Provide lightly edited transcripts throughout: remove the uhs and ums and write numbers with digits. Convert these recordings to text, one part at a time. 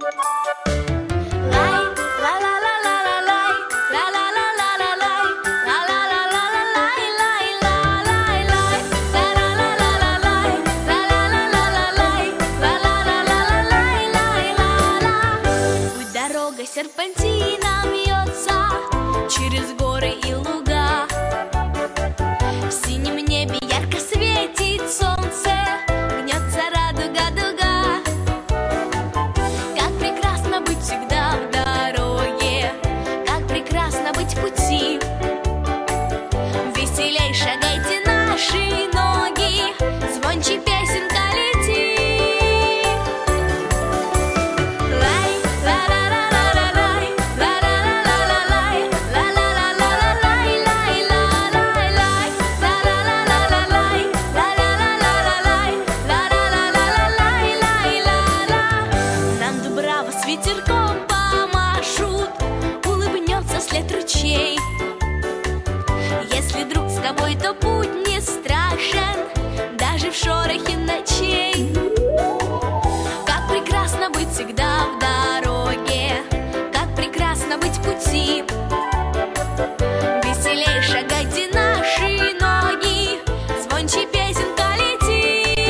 Серпантином вьется через горы и луга. В синем небе ярко светит солнце, гнется радуга-дуга. Как прекрасно быть всегда в дороге, как прекрасно быть в пути. Веселей шагайте наши ноги, звонче песенка летит. С ветерком помашут, улыбнется след ручей. Если друг с тобой, то путь не страшен, даже в шорохе ночей. Как прекрасно быть всегда в дороге, как прекрасно быть в пути. Веселей шагайте наши ноги, звонче песенка летит.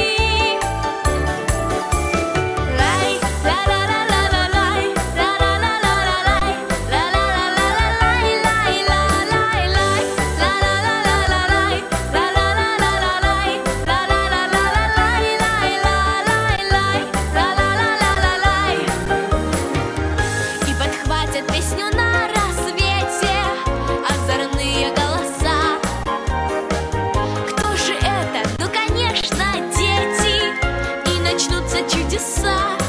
Песню на рассвете озорные голоса. Кто же это? Ну, конечно, дети, и начнутся чудеса.